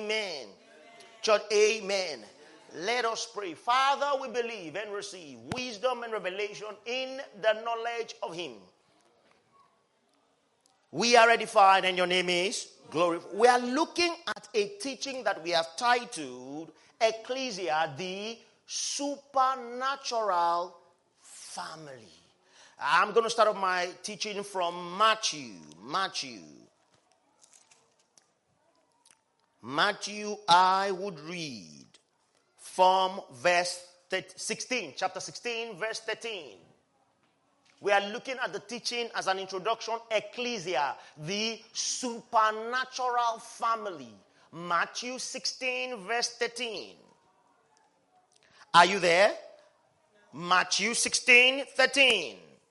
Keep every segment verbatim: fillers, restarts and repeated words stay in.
amen. Church, amen. Let us pray. Father, we believe and receive wisdom and revelation in the knowledge of him. We are edified and your name is glorified. We are looking at a teaching that we have titled Ecclesia, the supernatural family. I'm going to start off my teaching from Matthew. Matthew. Matthew, I would read from verse sixteen, chapter sixteen, verse thirteen. We are looking at the teaching as an introduction, Ecclesia, the supernatural family. Matthew sixteen, verse thirteen. Are you there? Matthew sixteen, thirteen.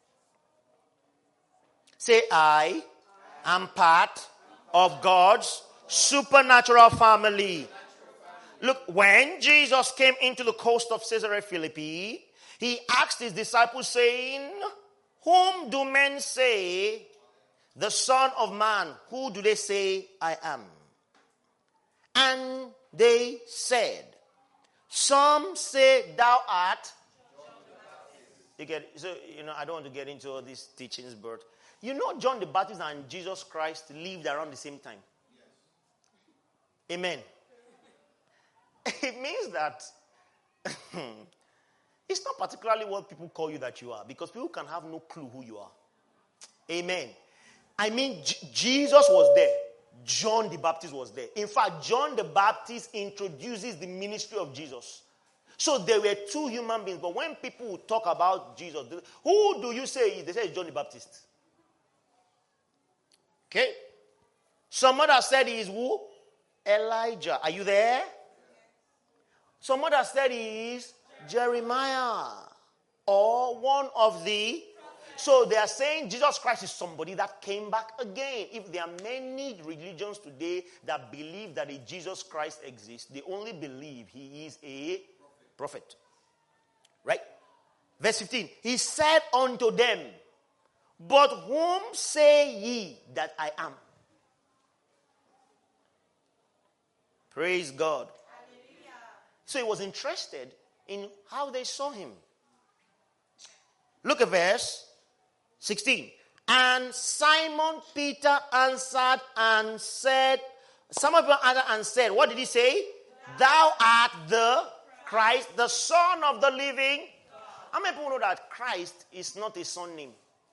Say, I am part of God's supernatural family. Look, when Jesus came into the coast of Caesarea Philippi, he asked his disciples saying, whom do men say the Son of Man, who do they say I am? And they said, some say thou art. You get, so, you know, I don't want to get into all these teachings, but you know John the Baptist and Jesus Christ lived around the same time. Yes. Amen. It means that it's not particularly what people call you that you are, because people can have no clue who you are. Amen. I mean, J- Jesus was there. John the Baptist was there. In fact, John the Baptist introduces the ministry of Jesus. So there were two human beings, but when people talk about Jesus, who do you say? They say it's John the Baptist. Okay? Some others said he is who? Elijah. Are you there? Some others said he is Jeremiah. Or one of the... So they are saying Jesus Christ is somebody that came back again. If there are many religions today that believe that a Jesus Christ exists, they only believe he is a prophet. Right? Verse fifteen. He said unto them, but whom say ye that I am? Praise God. Hallelujah. So he was interested in how they saw him. Look at verse sixteen. And Simon Peter answered and said, Simon Peter answered and said, what did he say? Thou art the Christ, the Son of the living. How many people know that Christ is not a son name?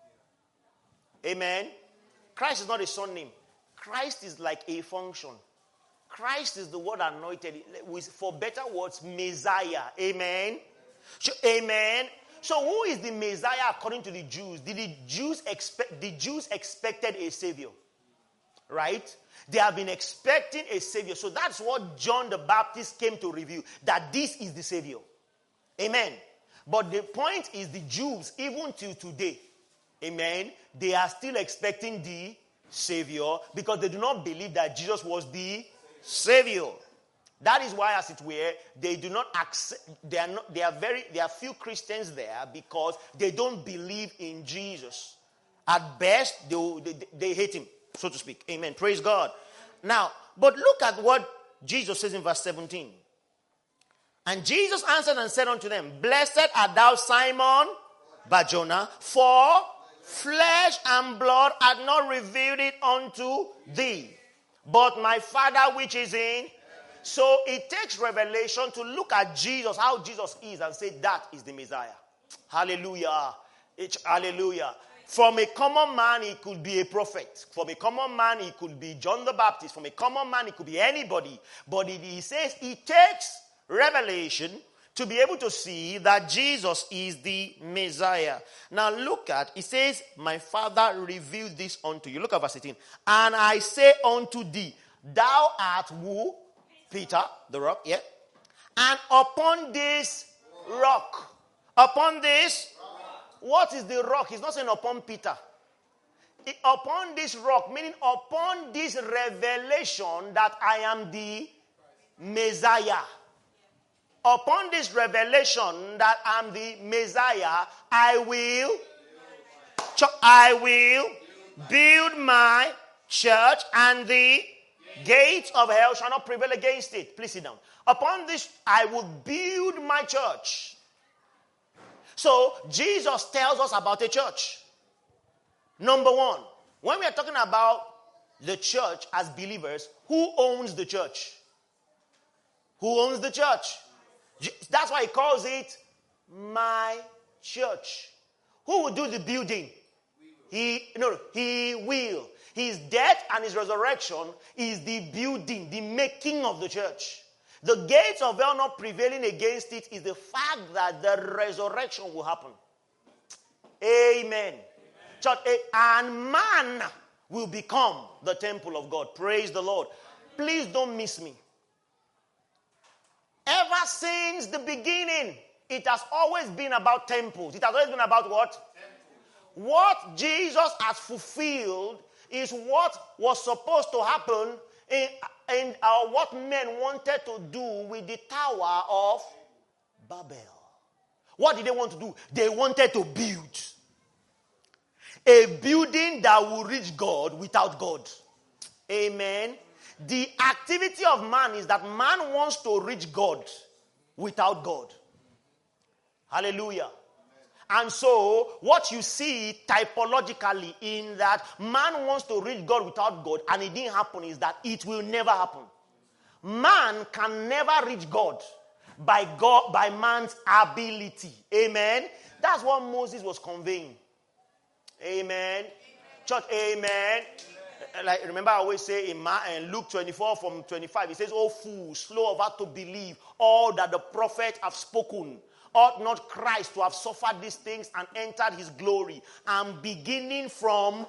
Amen. Christ is not a son name. Christ is like a function. Christ is the word anointed. With, for better words, Messiah. Amen. So, amen. So who is the Messiah according to the Jews? Did the Jews expect? The Jews expected a savior, right? They have been expecting a savior. So that's what John the Baptist came to reveal, that this is the savior. Amen. But the point is, the Jews, even till today, amen, they are still expecting the savior because they do not believe that Jesus was the savior. That is why, as it were, they do not accept. They are not. They are very. There are few Christians there because they don't believe in Jesus. At best, they they, they hate him, so to speak. Amen. Praise God. Now, but look at what Jesus says in verse seventeen. And Jesus answered and said unto them, blessed art thou, Simon Bar-Jonah, for flesh and blood hath not revealed it unto thee, but my Father which is in. So it takes revelation to look at Jesus, how Jesus is, and say that is the Messiah. Hallelujah. It's, hallelujah. From a common man, he could be a prophet. From a common man, he could be John the Baptist. From a common man, he could be anybody. But it, he says it takes revelation to be able to see that Jesus is the Messiah. Now look at, it says, my Father revealed this unto you. Look at verse eighteen. And I say unto thee, thou art who? Peter, the rock, yeah. And upon this rock, upon this, what is the rock? He's not saying upon Peter. It, upon this rock, meaning upon this revelation that I am the Messiah. Upon this revelation that I'm the Messiah, I will, I will build my church, and the Gates of hell shall not prevail against it. Please sit down. Upon this I will build my church. So Jesus tells us about a church. Number one, when we are talking about the church as believers, who owns the church? Who owns the church? That's why he calls it my church. Who will do the building? He no, he will. His death and his resurrection is the building, the making of the church. The gates of hell not prevailing against it is the fact that the resurrection will happen. Amen. Amen. Church, and man will become the temple of God. Praise the Lord. Please don't miss me. Ever since the beginning, it has always been about temples. It has always been about what? Temples. What Jesus has fulfilled is what was supposed to happen in, in uh, what men wanted to do with the Tower of Babel. What did they want to do? They wanted to build a building that will reach God without God. Amen. The activity of man is that man wants to reach God without God. Hallelujah. And so, what you see typologically in that man wants to reach God without God and it didn't happen is that it will never happen. Man can never reach God by God, by man's ability. Amen. That's what Moses was conveying. Amen. Amen. Church, amen. Amen. Like, remember I always say in, Ma, in Luke twenty-four from twenty-five, it says, "Oh fool, slow of heart to believe all that the prophets have spoken. Ought not Christ to have suffered these things and entered his glory?" And beginning from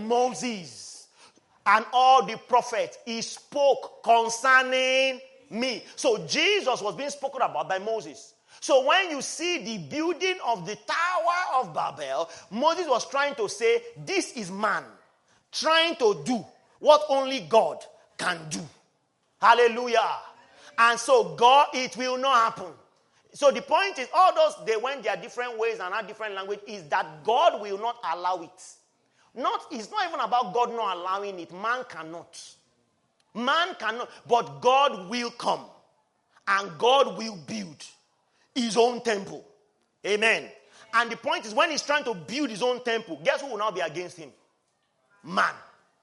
Moses and all the prophets, he spoke concerning me. So Jesus was being spoken about by Moses. So when you see the building of the Tower of Babel, Moses was trying to say, this is man trying to do what only God can do. Hallelujah. And so God, it will not happen. So the point is, all those, they went their different ways and had different language, is that God will not allow it. Not, it's not even about God not allowing it. Man cannot. Man cannot. But God will come. And God will build his own temple. Amen. And the point is, when he's trying to build his own temple, guess who will now be against him? Man.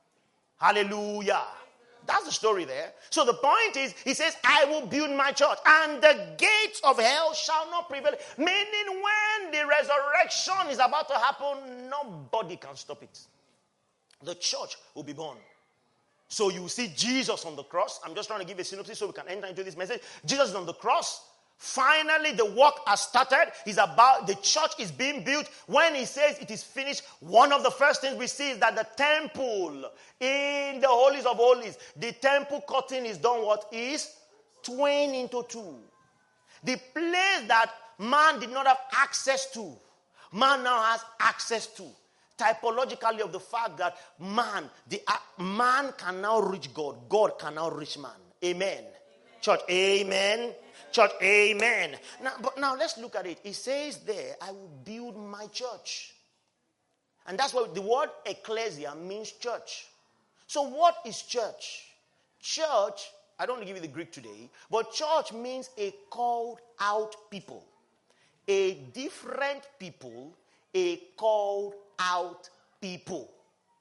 Hallelujah. That's the story there. So the point is, he says, I will build my church, and the gates of hell shall not prevail. Meaning when the resurrection is about to happen, nobody can stop it. The church will be born. So you see Jesus on the cross. I'm just trying to give a synopsis so we can enter into this message. Jesus is on the cross. Finally, the work has started. He's about, the church is being built. When he says it is finished, one of the first things we see is that the temple in the holies of holies, the temple curtain is done what is twain into two. The place that man did not have access to, man now has access to. Typologically of the fact that man, the uh, man can now reach God. God can now reach man. Amen. Amen. Church, amen. Church, amen. Now, but now let's look at it. It says there, I will build my church. And that's what the word ecclesia means, church. So what is church? Church, I don't want to give you the Greek today, but church means a called out people. A different people, a called out people.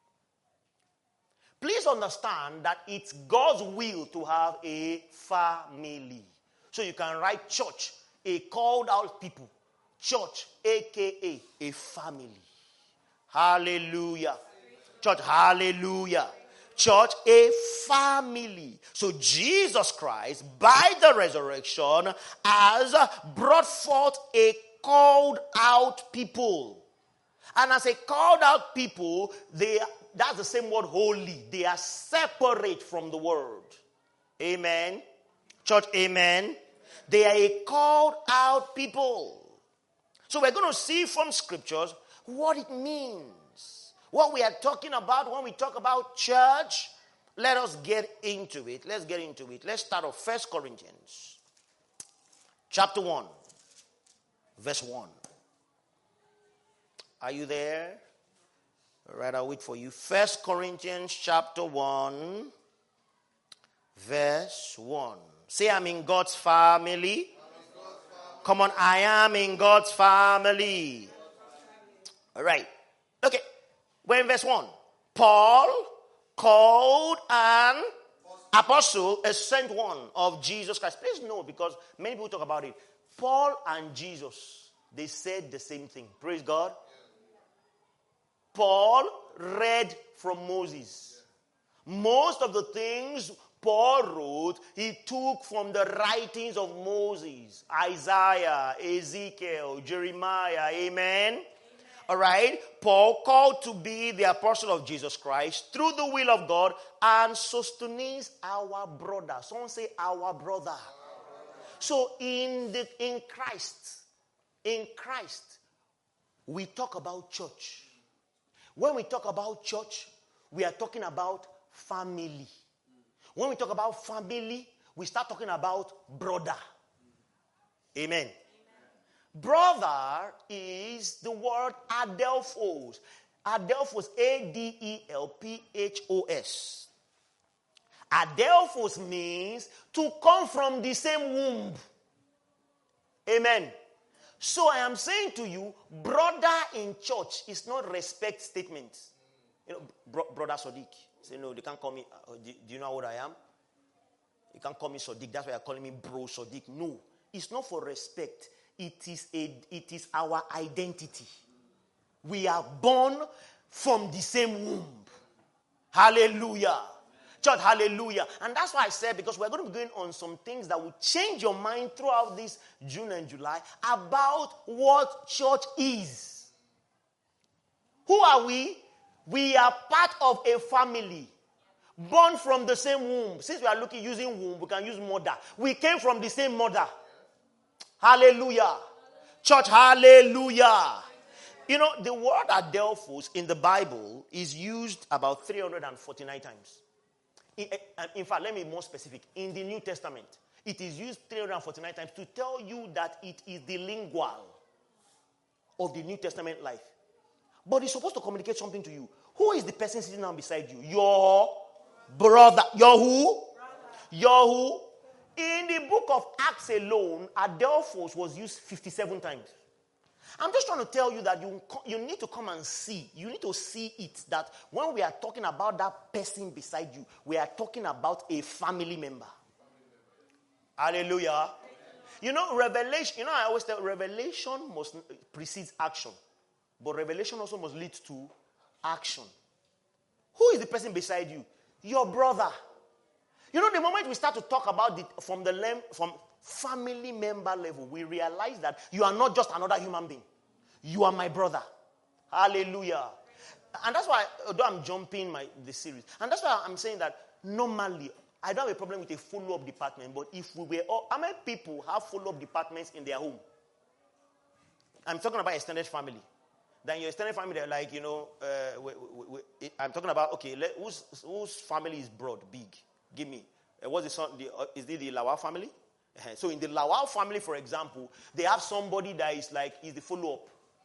Please understand that it's God's will to have a family. So you can write church, a called out people. Church, a k a a family. Hallelujah. Church, hallelujah. Church, a family. So Jesus Christ, by the resurrection, has brought forth a called out people. And as a called out people, they that's the same word, holy. They are separate from the world. Amen. Church, amen. They are a called out people. So we're going to see from scriptures what it means. What we are talking about when we talk about church. Let us get into it. Let's get into it. Let's start off First Corinthians chapter one, verse one. Are you there? All right, I'll wait for you. First Corinthians chapter one, verse one. Say, I'm in God's family. Come on, I am in God's family. All right. Okay. We're in verse one. Paul, called an apostle, a sent one of Jesus Christ. Please note, because many people talk about it. Paul and Jesus, they said the same thing. Praise God. Paul read from Moses. Most of the things Paul wrote, he took from the writings of Moses, Isaiah, Ezekiel, Jeremiah. Amen? Amen. All right? Paul, called to be the apostle of Jesus Christ through the will of God, and Sosthenes, our brother. Someone say, our brother. Our brother. So in the in Christ, in Christ, we talk about church. When we talk about church, we are talking about family. When we talk about family, we start talking about brother. Amen. Amen. Brother is the word adelphos. Adelphos, A D E L P H O S. Adelphos means to come from the same womb. Amen. So I am saying to you, brother in church is not respect statement. You know, bro- brother Sodiq. Say, no, they can't call me, uh, do, do you know what I am? You can't call me Sodiq. That's why you're calling me bro Sodiq. No, it's not for respect. It is a, it is our identity. We are born from the same womb. Hallelujah. Church, hallelujah. And that's why I said, because we're going to be going on some things that will change your mind throughout this June and July about what church is. Who are we? We are part of a family, born from the same womb. Since we are looking using womb, we can use mother. We came from the same mother. Hallelujah. Church, hallelujah. You know, the word adelphos in the Bible is used about three hundred forty-nine times. In, in fact, let me be more specific. In the New Testament, it is used three hundred forty-nine times to tell you that it is the lingual of the New Testament life. But it's supposed to communicate something to you. Who is the person sitting down beside you? Your brother. Your who? Brother. Your who? In the book of Acts alone, adelphos was used fifty-seven times. I'm just trying to tell you that you, you need to come and see. You need to see it, that when we are talking about that person beside you, we are talking about a family member. Family member. Hallelujah. Amen. You know, revelation, you know, I always tell revelation must precedes action. But revelation also must lead to action. Who is the person beside you? Your brother. You know, the moment we start to talk about it from the lem- from family member level, we realize that you are not just another human being. You are my brother. Hallelujah. And that's why, although I'm jumping my the series, and that's why I'm saying that normally, I don't have a problem with a follow-up department, but if we were all, how many people have follow-up departments in their home? I'm talking about extended family. Then your extended family, they're like, you know, uh, we, we, we, I'm talking about, okay, let, whose, whose family is broad, big? Give me. Uh, what's the son? The, uh, is it the Lawal family? Uh-huh. So in the Lawal family, for example, they have somebody that is like, is the follow-up.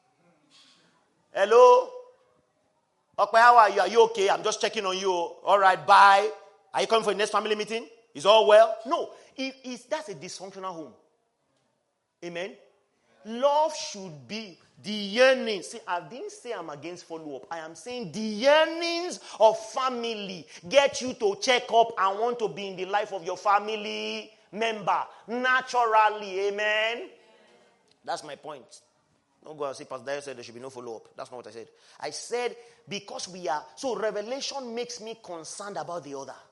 Hello? Okay, how are you? Are you okay? I'm just checking on you. All right, bye. Are you coming for the next family meeting? Is all well? No. It, it's, that's a dysfunctional home. Amen? Love should be the yearnings. See, I didn't say I'm against follow-up. I am saying the yearnings of family get you to check up and want to be in the life of your family member naturally. Amen? Amen. That's my point. Don't go and say, Pastor Dyer said there should be no follow-up. That's not what I said. I said because we are, so revelation makes me concerned about the other.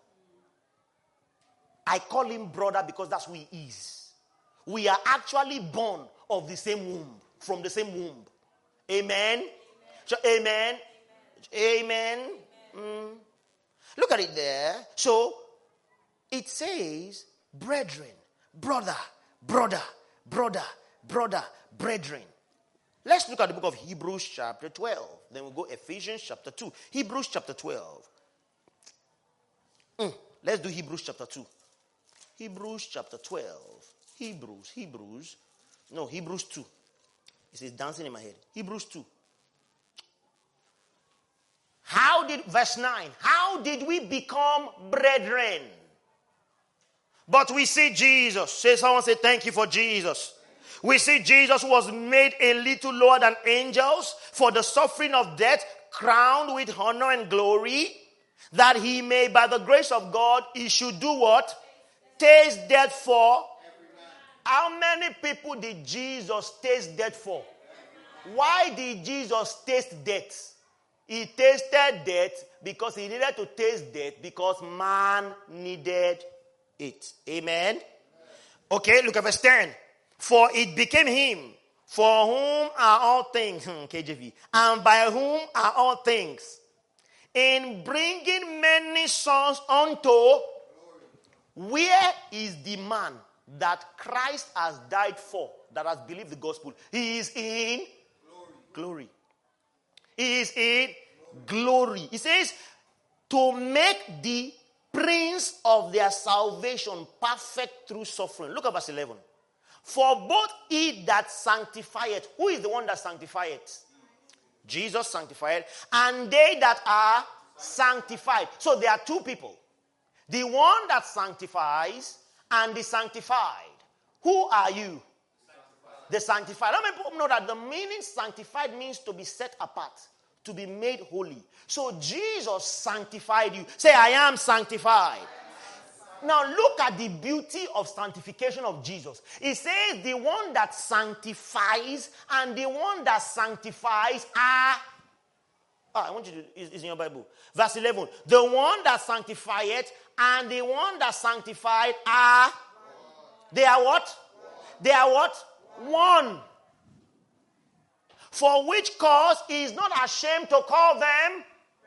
I call him brother because that's who he is. We are actually born of the same womb, from the same womb. Amen? Amen. So, amen? Amen? Amen. Mm. Look at it there. So, it says, brethren, brother, brother, brother, brother, brethren. Let's look at the book of Hebrews chapter twelve. Then we'll go Ephesians chapter two. Hebrews chapter twelve. Mm. Let's do Hebrews chapter two. Hebrews chapter twelve. Hebrews, Hebrews. No, Hebrews two. It says dancing in my head. Hebrews two. How did, verse nine, how did we become brethren? But we see Jesus. Say, someone say, thank you for Jesus. We see Jesus was made a little lower than angels for the suffering of death, crowned with honor and glory, that he may, by the grace of God, he should do what? Taste death for. How many people did Jesus taste death for? Why did Jesus taste death? He tasted death because he needed to taste death because man needed it. Amen? Okay, look at verse ten. For it became him, for whom are all things, K J V, and by whom are all things, in bringing many sons unto, where is the man that Christ has died for, that has believed the gospel? He is in glory. glory. He is in glory. He says, to make the prince of their salvation perfect through suffering. Look at verse eleven. For both he that sanctifieth, who is the one that sanctifieth? Jesus sanctified, and they that are sanctified. So there are two people. The one that sanctifies and the sanctified. Who are you? Sanctified. The sanctified. How many people know that the meaning sanctified means to be set apart, to be made holy? So Jesus sanctified you. Say, I am sanctified. Now look at the beauty of sanctification of Jesus. It says the one that sanctifies and the one that sanctifies are. Ah, I want you to, it's in your Bible. Verse eleven. The one that sanctifieth and the one that sanctified are. They are what? They are what? One. For which cause he is not ashamed to call them.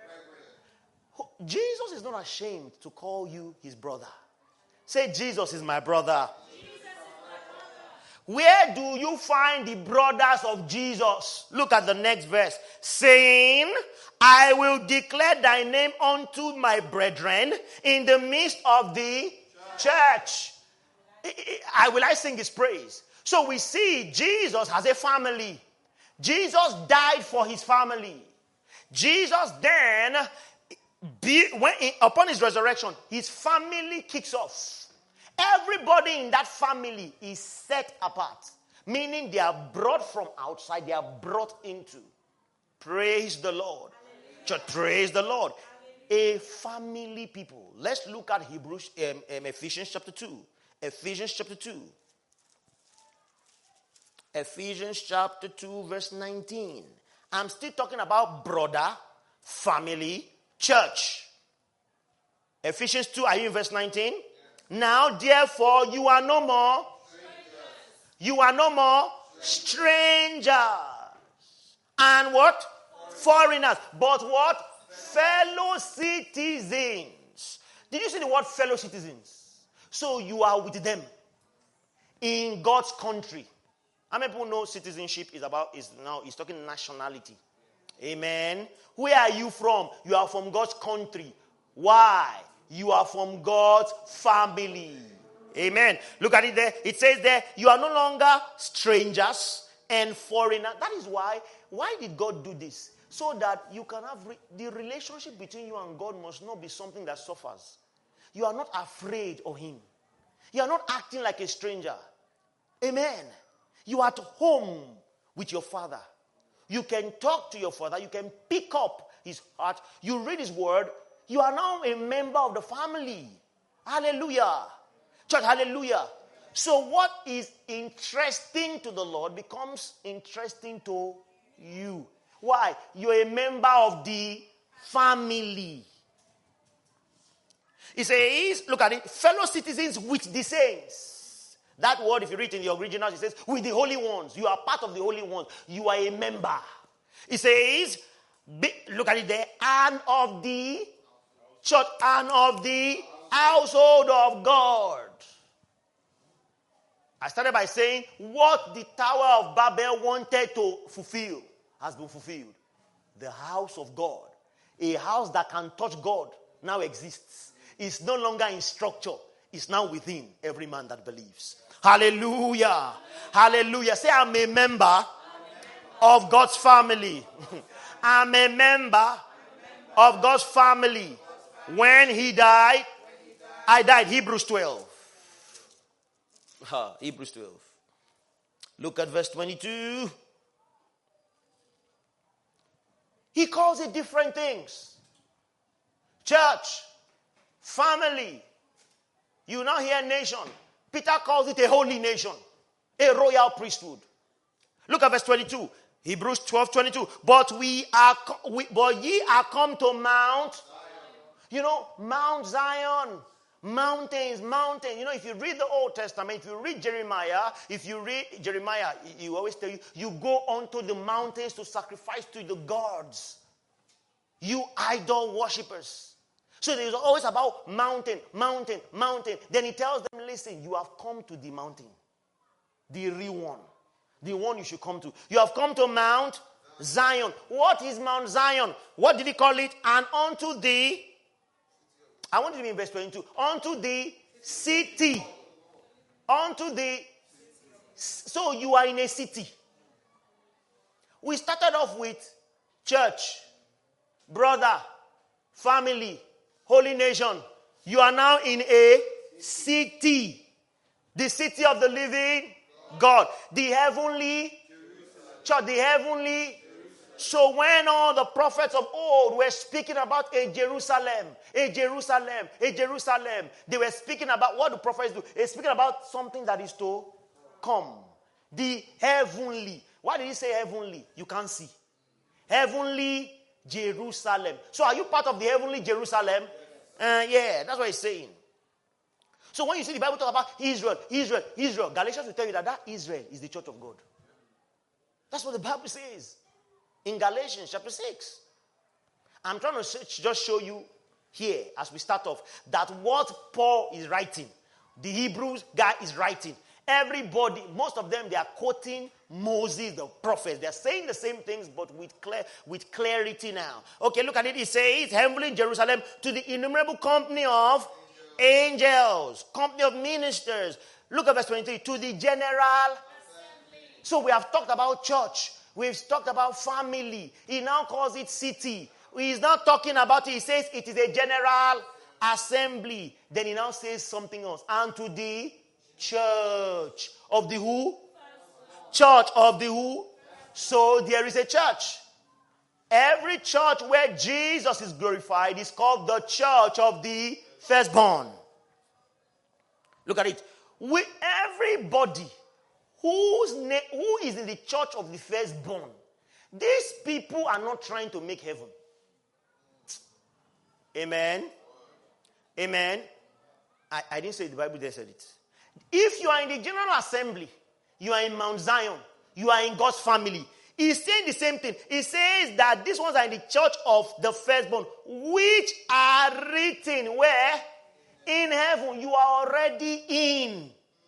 Jesus is not ashamed to call you his brother. Say, Jesus is my brother. Jesus is my brother. Where do you find the brothers of Jesus? Look at the next verse. Saying, I will declare thy name unto my brethren in the midst of the church. I will I sing his praise. So we see Jesus has a family. Jesus died for his family. Jesus then, be, when, upon his resurrection, his family kicks off. Everybody in that family is set apart. Meaning they are brought from outside, they are brought into. Praise the Lord. Church, praise the Lord. A family people. Let's look at Hebrews, um, um, Ephesians chapter two. Ephesians chapter two. Ephesians chapter two, verse nineteen. I'm still talking about brother, family, church. Ephesians two, are you in verse nineteen? Yeah. Now, therefore, you are no more. Strangers. You are no more strangers. And what? Foreigners. But what? Fellow citizens. Did you see the word fellow citizens? So you are with them in God's country. How many people know citizenship is about, is now, he's talking nationality. Amen. Where are you from? You are from God's country. Why? You are from God's family. Amen. Look at it there. It says there, you are no longer strangers and foreigners. That is why, why did God do this? So that you can have, re- the relationship between you and God must not be something that suffers. You are not afraid of him. You are not acting like a stranger. Amen. You are at home with your father. You can talk to your father. You can pick up his heart. You read his word. You are now a member of the family. Hallelujah. Church, hallelujah. So what is interesting to the Lord becomes interesting to you. Why? You're a member of the family. It says, look at it, fellow citizens with the saints. That word, if you read in the original, it says, with the holy ones. You are part of the holy ones. You are a member. It says, be, look at it there, and of the church, and of the household of God. I started by saying, what the Tower of Babel wanted to fulfill has been fulfilled. The house of God, a house that can touch God, now exists. It's no longer in structure. It's now within every man that believes. Hallelujah. Hallelujah. Say, I'm a member of God's family. I'm a member of God's family. When he died, I died. Hebrews twelve. Ha, Hebrews twelve. Look at verse twenty-two. He calls it different things. Church, family. You now hear nation. Peter calls it a holy nation, a royal priesthood. Look at verse twenty-two. Hebrews twelve twenty-two. But we are, we, but ye are come to Mount Zion. You know, Mount Zion. Mountains, mountains. You know, if you read the Old Testament, if you read Jeremiah, if you read Jeremiah, you always tell you, you go onto the mountains to sacrifice to the gods. You idol worshippers. So there's always about mountain, mountain, mountain. Then he tells them, listen, you have come to the mountain. The real one. The one you should come to. You have come to Mount Zion. What is Mount Zion? What did he call it? And unto the, I want you to be in verse twenty-two. Unto the city. Unto the, so you are in a city. We started off with church, brother, family, holy nation. You are now in a city. The city of the living God. The heavenly church. The heavenly. So when all the prophets of old were speaking about a Jerusalem, a Jerusalem, a Jerusalem, they were speaking about what the prophets do. They're speaking about something that is to come. The heavenly. Why did he say heavenly? You can't see. Heavenly Jerusalem. So are you part of the heavenly Jerusalem? Uh, yeah, that's what he's saying. So when you see the Bible talk about Israel, Israel, Israel, Galatians will tell you that that Israel is the church of God. That's what the Bible says in Galatians chapter six. I'm trying to just show you here as we start off that what Paul is writing, the Hebrews guy is writing. Everybody, most of them, they are quoting Moses, the prophets. They're saying the same things, but with clear, with clarity now. Okay, look at it. It says, heavenly Jerusalem, to the innumerable company of angels, company of ministers. Look at verse twenty-three. To the general assembly. So we have talked about church. We've talked about family. He now calls it city. He's not talking about it. He says it is a general assembly. Then he now says something else. And to the church of the who? Church of the who? So there is a church. Every church where Jesus is glorified is called the church of the firstborn. Look at it. We, everybody who's na- who is in the church of the firstborn, these people are not trying to make heaven. Amen. Amen. I, I didn't say it, the Bible there said it. If you are in the general assembly, you are in Mount Zion, you are in God's family, he's saying the same thing. He says that these ones are in the church of the firstborn, which are written where? In heaven. You are already in.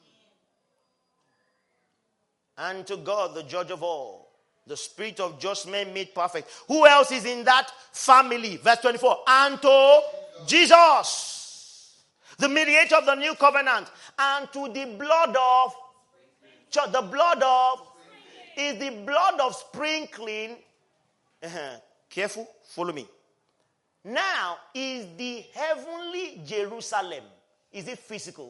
And to God, the judge of all, the spirit of just men made perfect. Who else is in that family? Verse twenty-four. And to Jesus, the mediator of the new covenant, and to the blood of church. The blood of is the blood of sprinkling. Uh-huh. Careful, follow me. Now, is the heavenly Jerusalem, is it physical?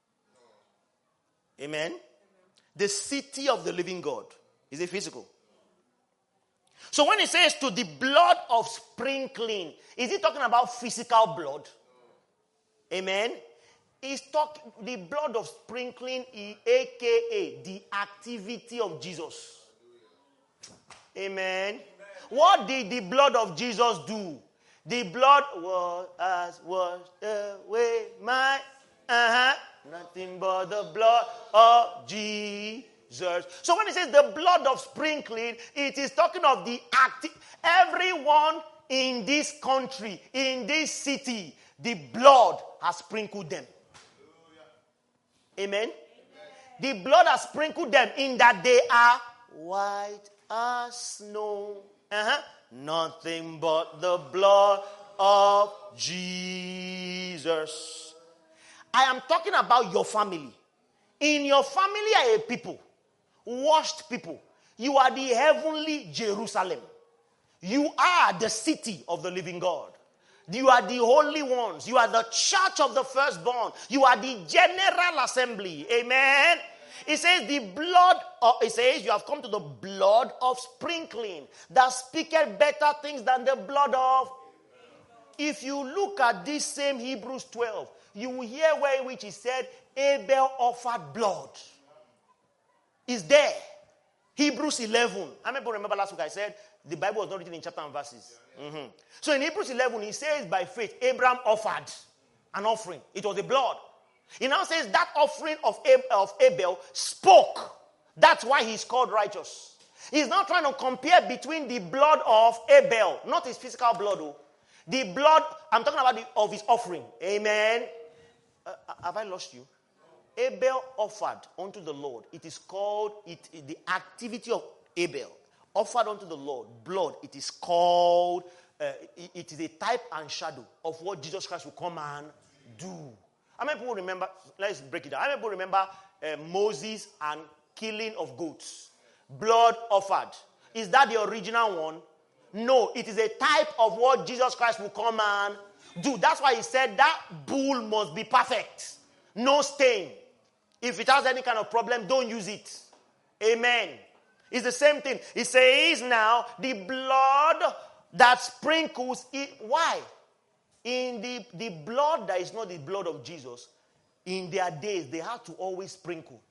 Amen. The city of the living God, is it physical? So when it says to the blood of sprinkling, is it talking about physical blood? Amen. It's talking the blood of sprinkling, aka the activity of Jesus. Amen. What did the blood of Jesus do? The blood was as washed away my uh-huh, nothing but the blood of Jesus. So when it says the blood of sprinkling, it is talking of the act. Everyone in this country, in this city, the blood has sprinkled them. Amen? Amen. The blood has sprinkled them in that they are white as snow. Uh-huh. Nothing but the blood of Jesus. I am talking about your family. In your family are a people, washed people. You are the heavenly Jerusalem. You are the city of the living God. You are the holy ones. You are the church of the firstborn. You are the general assembly. Amen. It says the blood, of, it says you have come to the blood of sprinkling that speaketh better things than the blood of. If you look at this same Hebrews twelve, you will hear where in which he said Abel offered blood. Is there. Hebrews eleven. How many people remember last week I said the Bible was not written in chapter and verses? Mm-hmm. So in Hebrews eleven, he says by faith, Abraham offered an offering. It was the blood. He now says that offering of Abel spoke. That's why he's called righteous. He's not trying to compare between the blood of Abel, not his physical blood, though. The blood, I'm talking about the, of his offering. Amen. Uh, have I lost you? Abel offered unto the Lord. It is called, it, it, the activity of Abel offered unto the Lord, blood. It is called, uh, it, it is a type and shadow of what Jesus Christ will come and do. How many people remember, let's break it down. How many people remember uh, Moses and killing of goats? Blood offered. Is that the original one? No, it is a type of what Jesus Christ will come and do. That's why he said that bull must be perfect. No stain. If it has any kind of problem, don't use it. Amen. It's the same thing. It says now, the blood that sprinkles it. Why? In the, the blood that is not the blood of Jesus, in their days, they had to always sprinkle.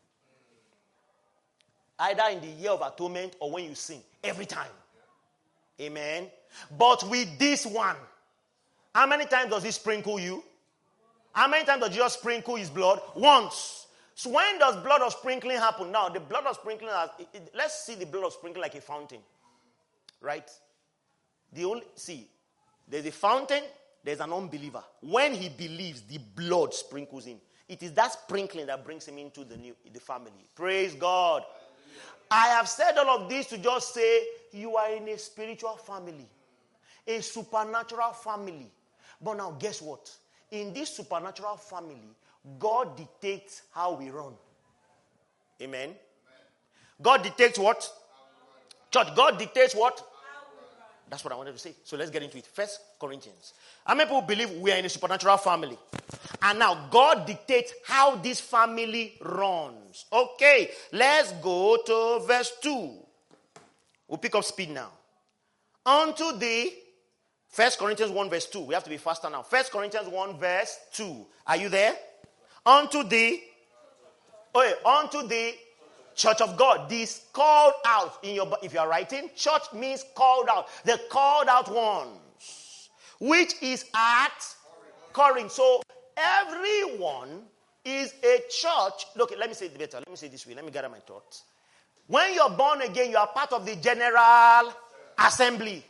Either in the year of atonement or when you sin. Every time. Amen. But with this one, how many times does he sprinkle you? How many times does Jesus sprinkle his blood? Once. So when does blood of sprinkling happen? Now, the blood of sprinkling, it, it, let's see the blood of sprinkling like a fountain. Right? The only, see, there's a fountain, there's an unbeliever. When he believes, the blood sprinkles him. It is that sprinkling that brings him into the new, the family. Praise God. I have said all of this to just say, you are in a spiritual family. A supernatural family. But now, guess what? In this supernatural family, God dictates how we run. Amen? Amen. God dictates what? Church, God dictates what? That's what I wanted to say. So let's get into it. First Corinthians. How many people believe we are in a supernatural family? And now God dictates how this family runs. Okay, let's go to verse two. We'll pick up speed now. Unto the First Corinthians one verse two. We have to be faster now. First Corinthians one verse two. Are you there? Unto the oh yeah, unto the church of God. This called out in your, if you are writing, church means called out. The called out ones, which is at Corinth. So everyone is a church. Look, let me say it better. Let me say it this way. Let me gather my thoughts. When you're born again, you are part of the general assembly.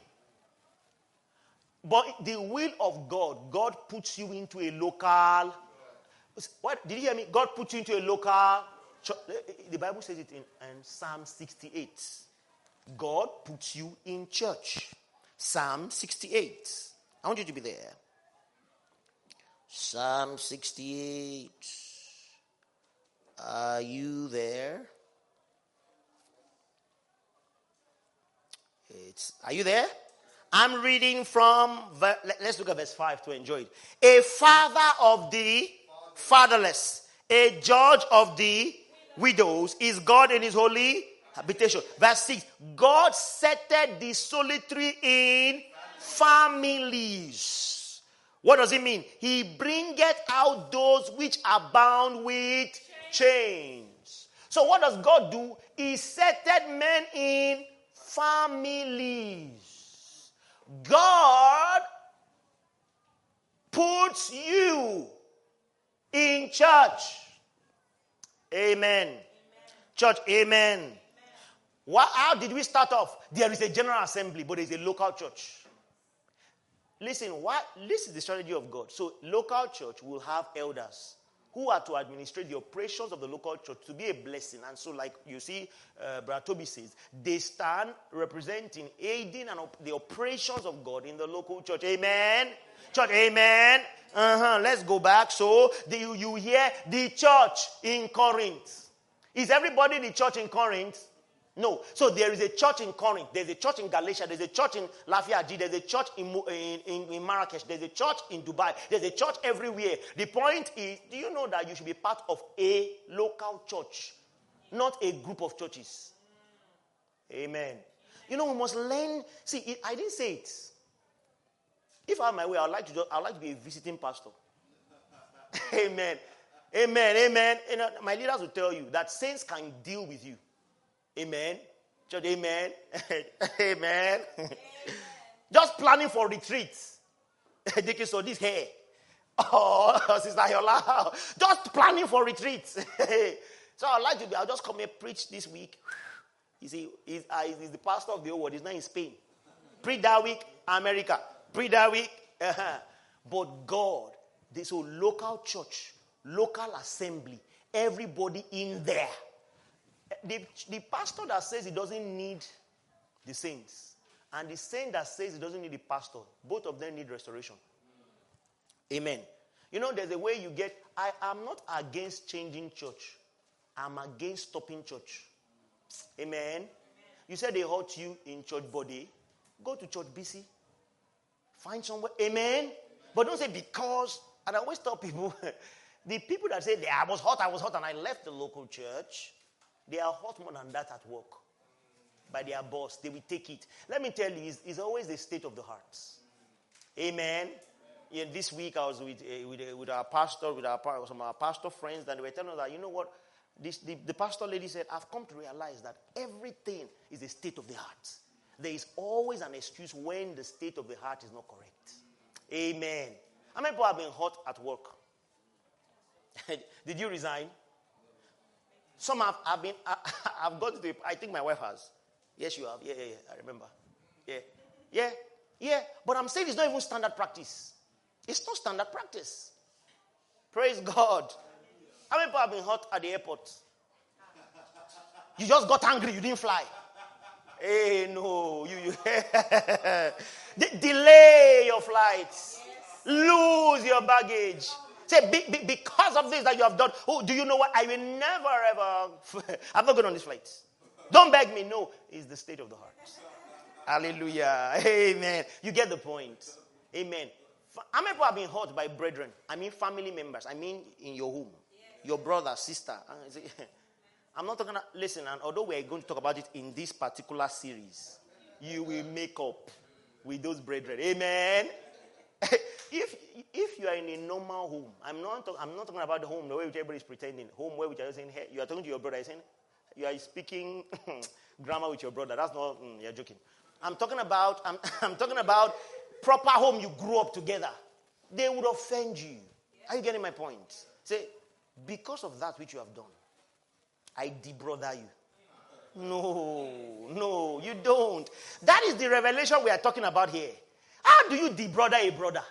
But the will of God, God puts you into a local. What did you hear me? God puts you into a local church. The Bible says it in, in Psalm sixty-eight. God puts you in church. Psalm sixty-eight. I want you to be there. Psalm sixty-eight. Are you there? It's, are you there? I'm reading from, let's look at verse five to enjoy it. A father of the fatherless, a judge of the widows, is God in his holy habitation. Verse six, God settled the solitary in families. What does it mean? He bringeth out those which are bound with chains. So what does God do? He settled men in families. God puts you in church. Amen. Amen. Church, amen. Amen. What, how did we start off? There is a general assembly, but there is a local church. Listen, what, this is the strategy of God. So local church will have elders who are to administrate the operations of the local church to be a blessing. And so, like you see, uh, Brother Toby says, they stand representing, aiding and op- the operations of God in the local church. Amen? Amen. Church, amen? Uh-huh. Let's go back. So, the, you, you hear the church in Corinth. Is everybody the church in Corinth? No. So there is a church in Corinth. There's a church in Galatia. There's a church in Lafayette. There's a church in, in, in, in Marrakesh. There's a church in Dubai. There's a church everywhere. The point is, do you know that you should be part of a local church, not a group of churches? Amen. You know, we must learn. See, it, I didn't say it. If I have my way, I'd like to, just, I'd like to be a visiting pastor. Amen. Amen. Amen. You know, my leaders will tell you that saints can deal with you. Amen. Church, amen. Amen. Amen. Just planning for retreats. They so this hair. Oh, Sister Yola. Just planning for retreats. So I'd like to be, I'll just come here preach this week. You see, he's, uh, he's the pastor of the whole world. He's not in Spain. Preach that week, America. Preach that week. Uh-huh. But God, this whole local church, local assembly, everybody in there. The, the pastor that says he doesn't need the saints, and the saint that says he doesn't need the pastor, both of them need restoration. Amen. You know, there's a way you get, I am not against changing church. I'm against stopping church. Amen. Amen. You said they hurt you in church body. Go to church B C. Find somewhere. Amen. Amen. But don't say because, and I always tell people, the people that say, I was hot, I was hot, and I left the local church, they are hot more than that at work. By their boss. They will take it. Let me tell you, it's, it's always the state of the heart. Amen. Yeah, this week I was with, uh, with, uh, with our pastor, with our, some of our pastor friends, and they were telling us that, you know what, this, the, the pastor lady said, I've come to realize that everything is the state of the heart. There is always an excuse when the state of the heart is not correct. Amen. How many people have been hot at work? Did you resign? Some have, have been, I, I've got to the, I think my wife has. Yes, you have. Yeah, yeah, yeah. I remember. Yeah. Yeah. Yeah. But I'm saying it's not even standard practice. It's not standard practice. Praise God. How many people have been hot at the airport? You just got angry. You didn't fly. Hey, no. You, you De- delay your flights. Lose your baggage. Say, be, be, because of this that you have done, oh, do you know what? I will never ever, I'm not going on this flight. Don't beg me. No, it's the state of the heart. Hallelujah. Amen. You get the point. Amen. How many people have been hurt by brethren? I mean family members. I mean in your home. Your brother, sister. I'm not talking, listen, and although we're going to talk about it in this particular series, you will make up with those brethren. Amen. If if you are in a normal home, I'm not talk, I'm not talking about the home the way which everybody is pretending. Home where which are saying, hey, you are talking to your brother, you're saying, you are speaking grammar with your brother. That's not, mm, you're joking. I'm talking about I'm, I'm talking about proper home you grew up together. They would offend you. Are you getting my point? Say, because of that which you have done, I debrother you. No, no, you don't. That is the revelation we are talking about here. How do you debrother a brother?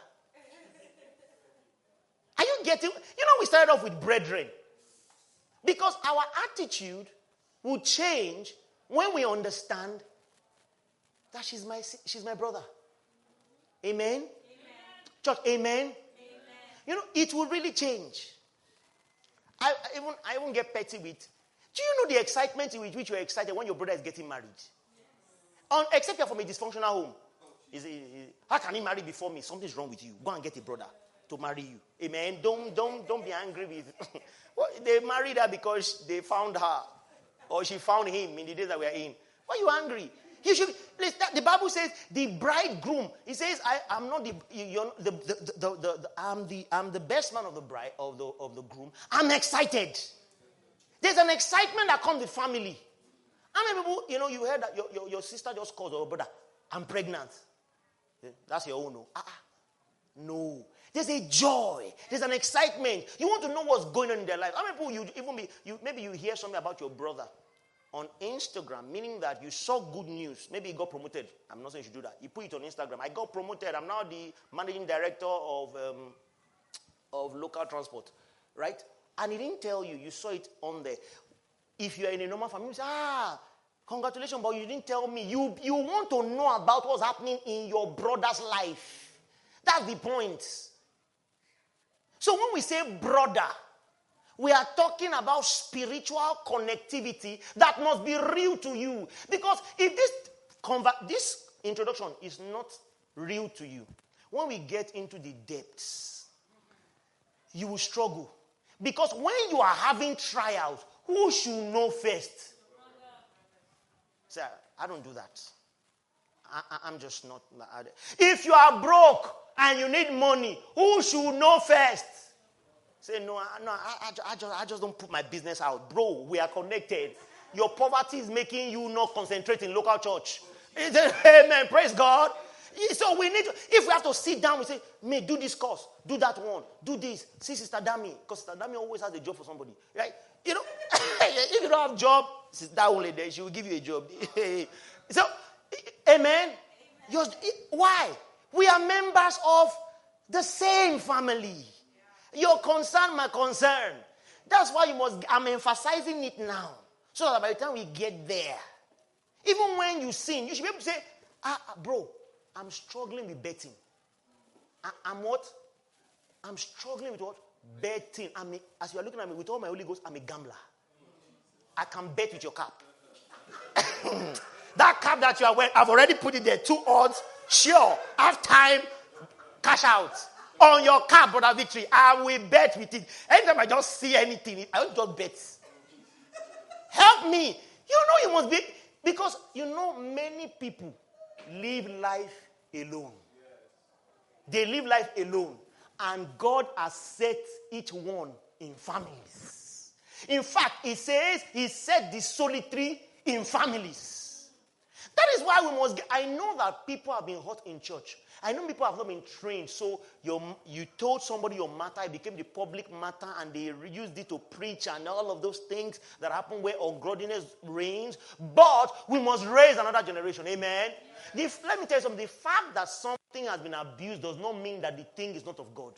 Are you getting? You know, we started off with brethren. Because our attitude will change when we understand that she's my she's my brother. Amen? Amen. Church, amen? Amen? You know, it will really change. I, I even I won't get petty with. Do you know the excitement with which you're excited when your brother is getting married? Yes. On, except you're from a dysfunctional home. Is it, is it, how can he marry before me? Something's wrong with you. Go and get a brother to marry you. Amen. Don't don't don't be angry with. Well, they married her because they found her, or she found him in the days that we are in. Why are you angry? You should. Listen, the Bible says the bridegroom. It says, "I am not the you're, the, the, the, the, the I'm the I'm the best man of the bride of the of the groom. I'm excited. There's an excitement that comes with family. How many people, you know, you heard that your, your, your sister just called her brother, I'm pregnant. That's your own no. Ah, no. There's a joy. There's an excitement. You want to know what's going on in their life. How many people you even be you maybe you hear something about your brother on Instagram, meaning that you saw good news. Maybe he got promoted. I'm not saying you should do that. You put it on Instagram. I got promoted. I'm now the managing director of um, of local transport, right? And he didn't tell you. You saw it on there. If you are in a normal family, you say, ah, congratulations, but you didn't tell me. You, you want to know about what's happening in your brother's life. That's the point. So when we say brother, We are talking about spiritual connectivity that must be real to you. Because if this conver- this introduction is not real to you, when we get into the depths, you will struggle. Because when you are having trials, who should know first? Sir, I don't do that. I, I, I'm just not. I, if you are broke and you need money, who should know first? Say, no, I, no I, I, I, just, I just don't put my business out. Bro, we are connected. Your poverty is making you not concentrate in local church. Amen. Praise God. So we need to, if we have to sit down, we say, may do this course, do that one, do this. See Sister Dami, because Sister Dami always has a job for somebody. Right? You know, if you don't have a job, Sister only there, she will give you a job. So, amen. You're, why? We are members of the same family. Your concern, my concern. That's why you must, I'm emphasizing it now. So that by the time we get there, even when you sin, you should be able to say, ah, bro, I'm struggling with betting. I, I'm what? I'm struggling with what? Betting. I'm a, as you are looking at me, with all my Holy Ghost, I'm a gambler. I can bet with your cap. That cap that you are wearing, I've already put it there. Two odds. Sure. Half time, cash out. On your cap, Brother Victory, I will bet with it. Anytime I just see anything, I will just bet. Help me. You know you must be, because you know many people live life alone. They live life alone. And God has set each one in families. In fact, he says he set the solitary in families. That is why we must get, I know that people have been hurt in church. I know people have not been trained. So your, you told somebody your matter, it became the public matter, and they used it to preach and all of those things that happen where ungodliness reigns. But we must raise another generation. Amen. The, let me tell you something. The fact that something has been abused does not mean that the thing is not of God.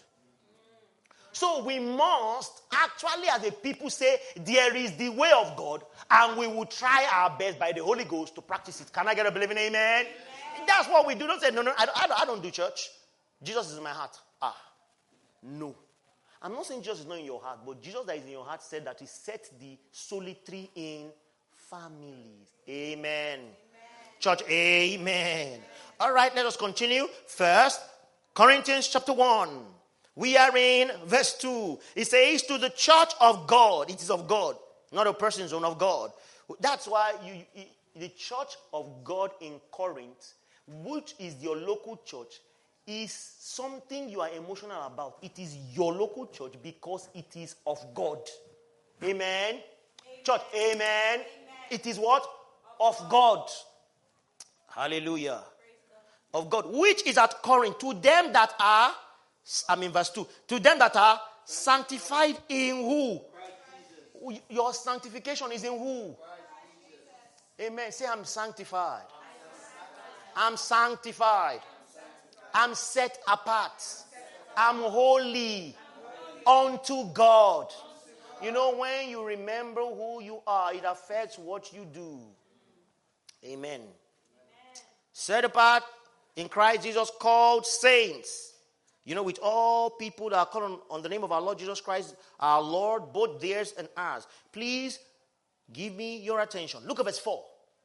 So we must actually, as a people, say there is the way of God, and we will try our best by the Holy Ghost to practice it. Can I get a believing amen? Amen. That's what we do. Don't say, no, no, I don't, I, don't, I don't do church. Jesus is in my heart. Ah, no. I'm not saying Jesus is not in your heart, but Jesus that is in your heart said that he set the solitary in families. Amen. Amen. Church, amen. All right, let us continue. First Corinthians chapter one. We are in verse two. It says, to the church of God. It is of God, not a person's own, of God. That's why you, the church of God in Corinth, which is your local church, is something you are emotional about. It is your local church because it is of God. Amen. Amen. Church, amen. Amen. It is what? Of, of God. God. Hallelujah. Of God. Which is at Corinth. To them that are, I mean verse two. To them that are sanctified in who? Your sanctification is in who? Amen. Say, I'm sanctified. I'm sanctified. I'm set apart. I'm holy unto God. You know, when you remember who you are, it affects what you do. Amen. Set apart in Christ Jesus, called saints. You know, with all people that are called on, on the name of our Lord Jesus Christ, our Lord, both theirs and ours. Please give me your attention. Look at verse four.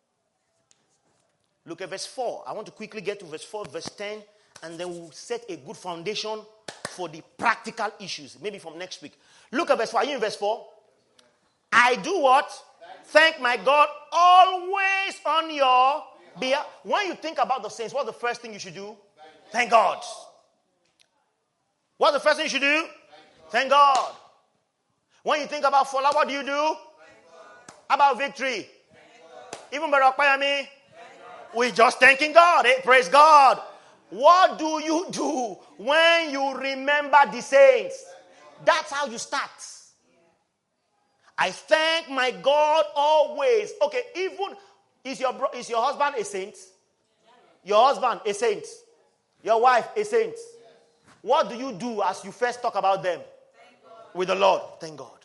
Look at verse four. I want to quickly get to verse four, verse ten, and then we'll set a good foundation for the practical issues, maybe from next week. Look at verse four. Are you in verse four? I do what? Thank my God always on your behalf. When you think about the saints, what's the first thing you should do? Thank God. What's the first thing you should do? Thank God. When you think about Fola, what do you do? How about victory? Even by Okpayami, we're just thanking God. Eh? Praise God. What do you do when you remember the saints? That's how you start. I thank my God always. Okay, even, is your, bro, is your husband a saint? Your husband a saint? Your wife a saint? What do you do as you first talk about them? With the Lord. Thank God.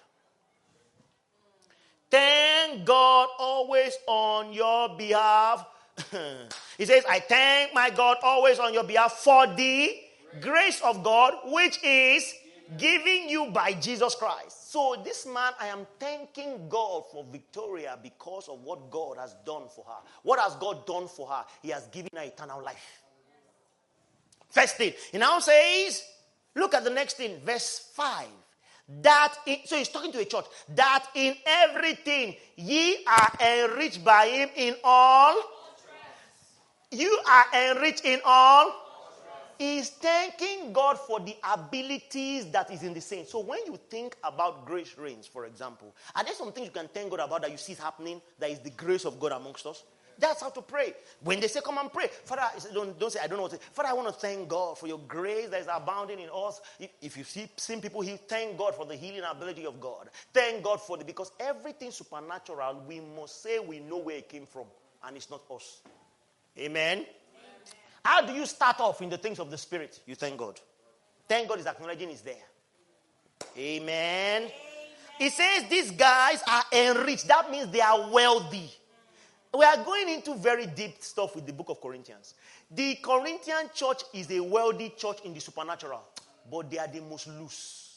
Thank God always on your behalf. He says, I thank my God always on your behalf for the grace of God, which is giving you by Jesus Christ. So this man, I am thanking God for Victoria because of what God has done for her. What has God done for her? He has given her eternal life. First thing. He now says, look at the next thing, verse five. That in, so he's talking to a church. That in everything ye are enriched by him in all. You are enriched in all. He's thanking God for the abilities that is in the saints. So when you think about grace reigns, for example, are there some things you can thank God about that you see happening that is the grace of God amongst us? That's how to pray. When they say, come and pray. Father, don't, don't say, I don't know what to say. Father, I want to thank God for your grace that is abounding in us. If, if you see seen people heal, thank God for the healing ability of God. Thank God for the, because everything supernatural, we must say we know where it came from. And it's not us. Amen. How do you start off in the things of the Spirit? You thank God. Thank God is acknowledging it's there. Amen. Amen. It says these guys are enriched. That means they are wealthy. We are going into very deep stuff with the book of Corinthians. The Corinthian church is a wealthy church in the supernatural, but they are the most loose.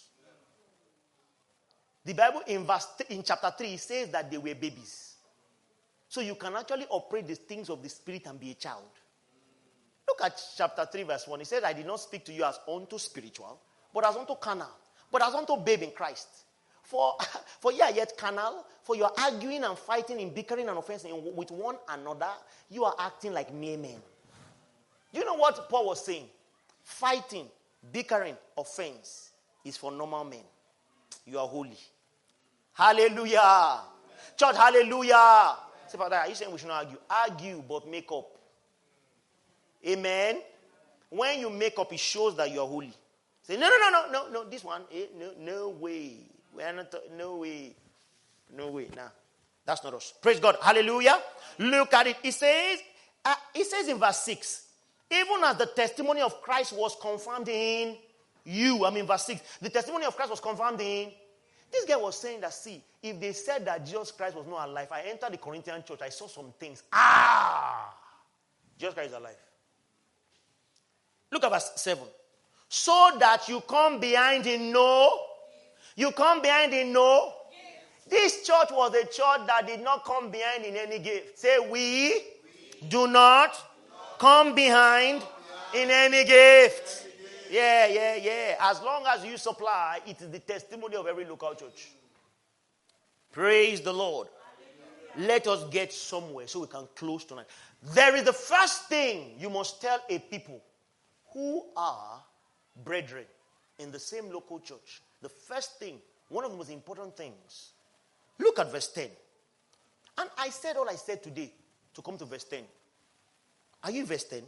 The Bible in verse in chapter three says that they were babies. So you can actually operate the things of the Spirit and be a child. Look at chapter three, verse one. He says, I did not speak to you as unto spiritual, but as unto carnal, but as unto babe in Christ. For, for ye are yet carnal, for you are arguing and fighting and bickering and offensing with one another. You are acting like mere men. Do you know what Paul was saying? Fighting, bickering, offense is for normal men. You are holy. Hallelujah. Amen. Church, hallelujah. Amen. Say, Father, are you saying we should not argue? Argue, but make up. Amen. When you make up, it shows that you are holy. Say, no, no, no, no, no, no, this one, eh, no, no way. We are not, no way. No way. Nah, that's not us. Praise God. Hallelujah. Look at it. It says, uh, it says in verse six, even as the testimony of Christ was confirmed in you. I mean, verse six. The testimony of Christ was confirmed in. This guy was saying that, see, if they said that Jesus Christ was not alive, I entered the Corinthian church, I saw some things. Ah! Jesus Christ is alive. Look at verse seven. So that you come behind in no. You come behind in no. This church was a church that did not come behind in any gift. Say, we, we do, not do not come behind, come behind in any gift. Any yeah, yeah, yeah. As long as you supply, it is the testimony of every local church. Praise the Lord. Hallelujah. Let us get somewhere so we can close tonight. There is the first thing you must tell a people who are brethren in the same local church. The first thing, one of the most important things. Look at verse ten. And I said all I said today to come to verse ten. Are you in verse ten?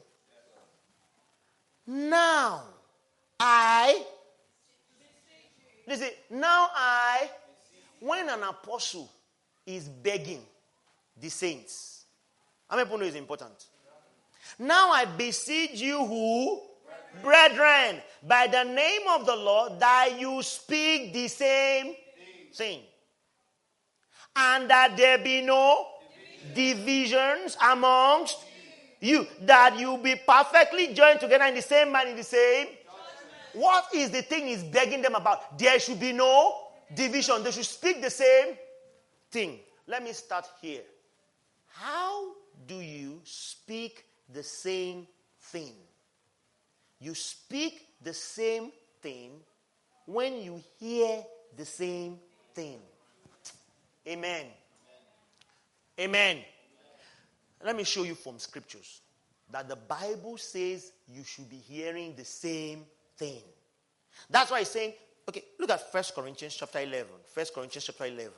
Now I, listen, now I, when an apostle is begging the saints, how many people know it's important? Now I beseech you who? Brethren, by the name of the Lord, that you speak the same thing. And that there be no divisions amongst you. That you be perfectly joined together in the same mind, in the same. What is the thing he's begging them about? There should be no division. They should speak the same thing. Let me start here. How do you speak the same thing? You speak the same thing when you hear the same thing. Amen. Amen. Amen. Let me show you from scriptures that the Bible says you should be hearing the same thing. That's why it's saying, okay, look at First Corinthians chapter eleven. First Corinthians chapter eleven.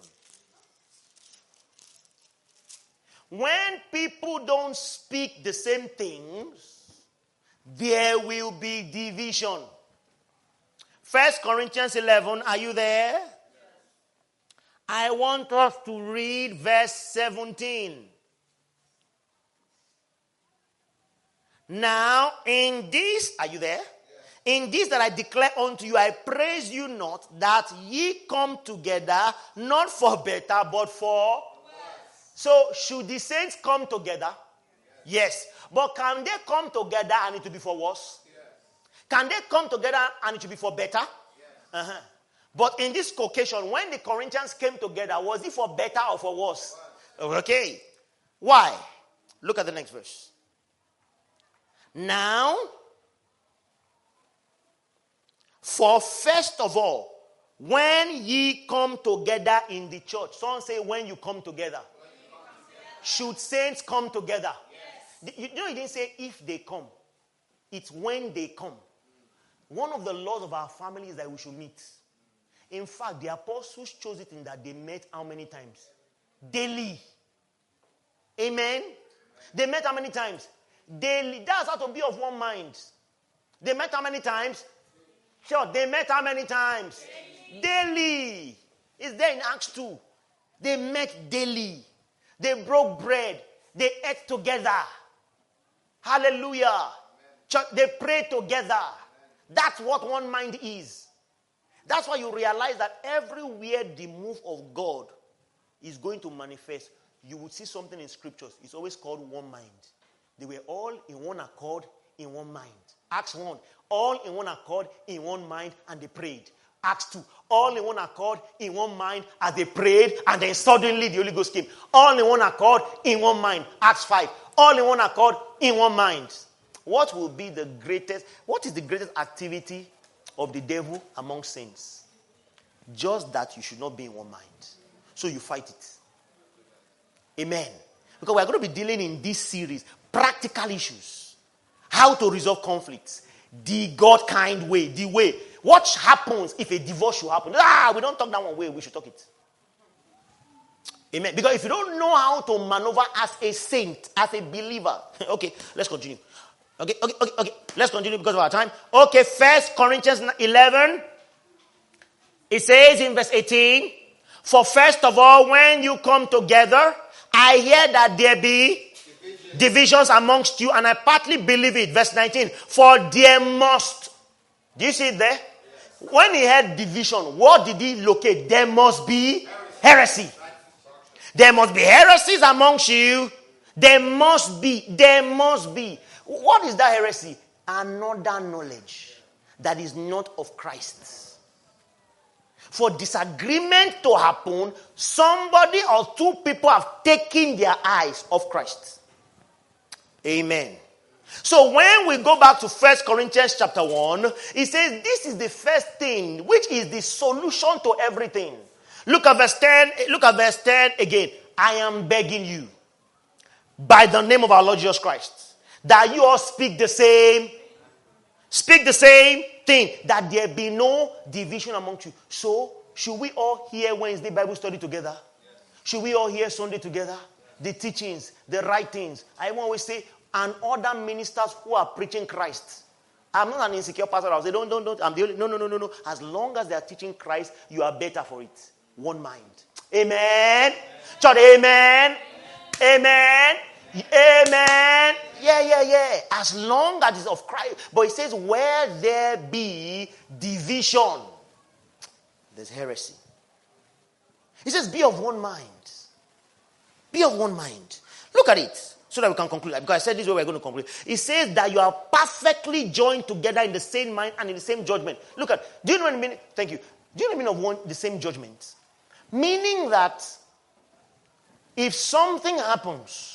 When people don't speak the same things, there will be division. First Corinthians eleven, are you there? Yes. I want us to read verse seventeen. Now, in this, are you there? Yes. In this that I declare unto you, I praise you not, that ye come together, not for better, but for worse. So, should the saints come together? Yes. But can they come together and it will be for worse? Yes. Can they come together and it will be for better? Yes. Uh-huh. But in this occasion, when the Corinthians came together, was it for better or for worse? Okay. Why? Look at the next verse. Now, for first of all, when ye come together in the church. Someone say, when you come together. You come together. Should saints come together? Yes. You know, he didn't say if they come. It's when they come. One of the laws of our family is that we should meet. In fact, the apostles chose it in that they met how many times? Daily. Amen? They met how many times? Daily. That's how to be of one mind. They met how many times? Sure, they met how many times? Daily. Daily. It's there in Acts two. They met daily. They broke bread. They ate together. Hallelujah. Church, they prayed together. That's what one mind is. That's why you realize that everywhere the move of God is going to manifest, you will see something in scriptures. It's always called one mind. They were all in one accord, in one mind. Acts one, all in one accord, in one mind, and they prayed. Acts two, all in one accord, in one mind, as they prayed, and then suddenly the Holy Ghost came. All in one accord, in one mind. Acts five, all in one accord, in one mind. What will be the greatest, what is the greatest activity of the devil among saints? Just that you should not be in one mind. So you fight it. Amen. Because we're going to be dealing in this series, practical issues. How to resolve conflicts. The God kind way, the way. What happens if a divorce should happen? Ah, we don't talk that one way, we should talk it. Amen. Because if you don't know how to maneuver as a saint, as a believer. Okay, let's continue. Okay, okay, okay, okay. Let's continue because of our time. Okay, First Corinthians eleven. It says in verse eighteen, for first of all, when you come together, I hear that there be divisions, divisions amongst you, and I partly believe it. Verse nineteen, for there must. Do you see it there? Yes. When he had division, what did he locate? There must be heresy. heresy. There must be heresies amongst you. There must be. There must be. What is that heresy? Another knowledge that is not of Christ. For disagreement to happen, somebody or two people have taken their eyes off Christ. Amen. So when we go back to First Corinthians chapter one, it says this is the first thing, which is the solution to everything. Look at verse ten. Look at verse ten again. I am begging you, by the name of our Lord Jesus Christ, that you all speak the same, speak the same thing, that there be no division among you. So, should we all hear Wednesday Bible study together? Yes. Should we all hear Sunday together? Yes. The teachings, the writings. I always say, and other ministers who are preaching Christ. I'm not an insecure pastor. I'll say, don't, don't, don't. I'm the only, no, no, no, no, no. As long as they are teaching Christ, you are better for it. One mind. Amen. Amen. Church, amen. Amen. Amen. Amen. Yeah, yeah, yeah. As long as it's of Christ. But it says, where there be division, there's heresy. It says, be of one mind. Be of one mind. Look at it, so that we can conclude. Because I said this is where we're going to conclude. It says that you are perfectly joined together in the same mind and in the same judgment. Look at, do you know what I mean? Thank you. Do you know what I mean of one, the same judgment? Meaning that if something happens,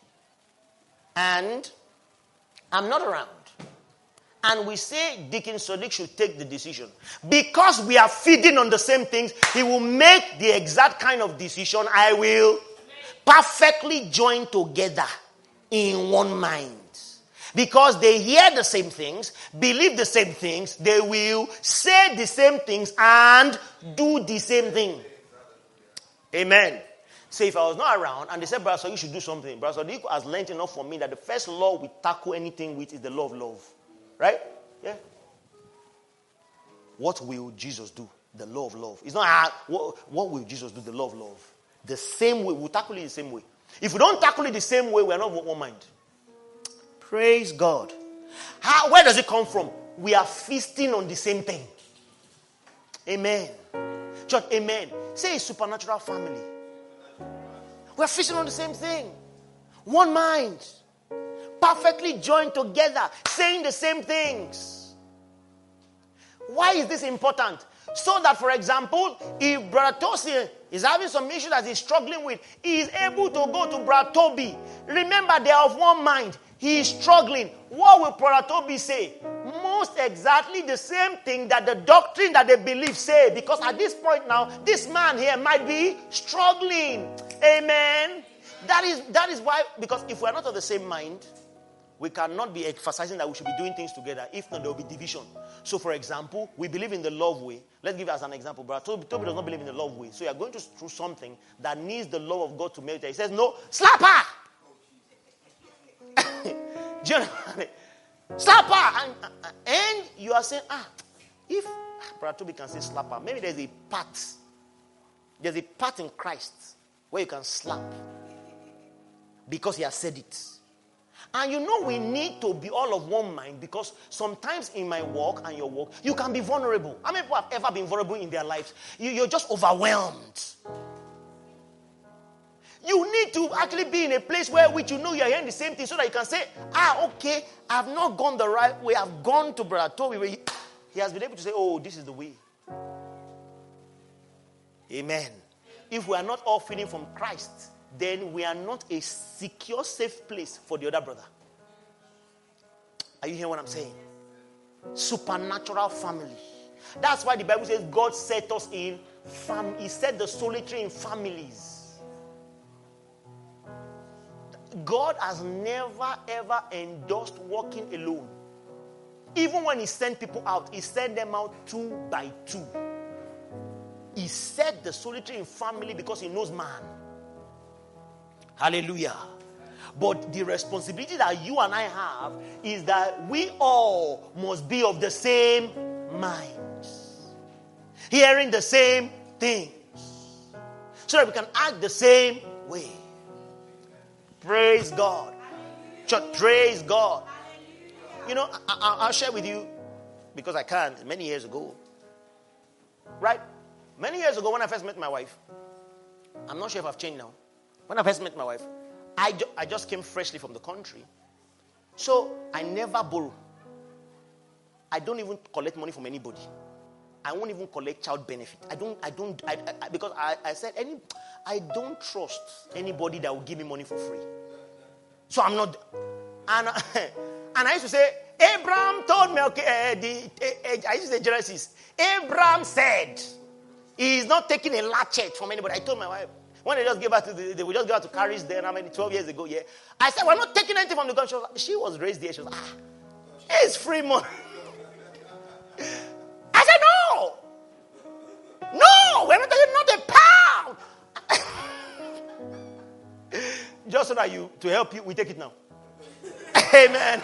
and I'm not around, and we say Deacon Sodiq should take the decision, because we are feeding on the same things, he will make the exact kind of decision I will perfectly join together in one mind. Because they hear the same things, believe the same things, they will say the same things and do the same thing. Amen. Say, if I was not around and they said, Brother, so you should do something. Brother Sodiq has learned enough for me that the first law we tackle anything with is the law of love. Right? Yeah. What will Jesus do? The law of love. It's not, ah, what, what will Jesus do? The law of love. The same way. We'll tackle it the same way. If we don't tackle it the same way, we're not one mind. Praise God. How, where does it come from? We are feasting on the same thing. Amen. Church, amen. Say a supernatural family. We're feasting on the same thing. One mind. Perfectly joined together. Saying the same things. Why is this important? So that, for example, if Brother Tosin is having some issue that he's struggling with, he is able to go to Brother Toby. Remember, they are of one mind. He is struggling. What will Brother Toby say? Most exactly the same thing that the doctrine that they believe say. Because at this point now, this man here might be struggling. Amen. That is, that is why, because if we are not of the same mind, we cannot be emphasizing that we should be doing things together. If not, there will be division. So, for example, we believe in the love way. Let's give it as an example. Brother Toby, Toby does not believe in the love way. So you are going to through something that needs the love of God to melt. He says, no, slap her. Do you know? Slap her. And, and you are saying, ah, if Brother Toby can say slap her, maybe there's a part. There's a part in Christ where you can slap. Because he has said it. And you know we need to be all of one mind, because sometimes in my walk and your walk, you can be vulnerable. How many people have ever been vulnerable in their lives? You, you're just overwhelmed. You need to actually be in a place where which you know you're hearing the same thing, so that you can say, ah, okay, I've not gone the right way. I've gone to Brother Toby where he, he has been able to say, oh, this is the way. Amen. If we are not all feeding from Christ, then we are not a secure, safe place for the other brother. Are you hearing what I'm saying? Supernatural family. That's why the Bible says God set us in fam. He set the solitary in families. God has never ever endorsed walking alone. Even when he sent people out, he sent them out two by two. He set the solitary in family because he knows man. Hallelujah. But the responsibility that you and I have is that we all must be of the same mind, hearing the same things, so that we can act the same way. Praise God. Church, praise God. You know, I, I, I'll share with you, because I can, many years ago. Right? Many years ago when I first met my wife, I'm not sure if I've changed now. When I first met my wife, I, ju- I just came freshly from the country. So I never borrow. I don't even collect money from anybody. I won't even collect child benefit. I don't, I don't, I, I, because I, I said, any, I don't trust anybody that will give me money for free. So I'm not, and, and I used to say, Abraham told me, okay, uh, the, uh, I used to say Genesis, Abraham said, he is not taking a latchet from anybody. I told my wife, when they just gave her to the, they would just give her to Caris then, how many, twelve years ago, yeah. I said, we're not taking anything from the government. She was, she was raised there. She was, ah, it's free money. I said, no. No, we're not taking not a pound. Just so that you, to help you, we take it now. Amen.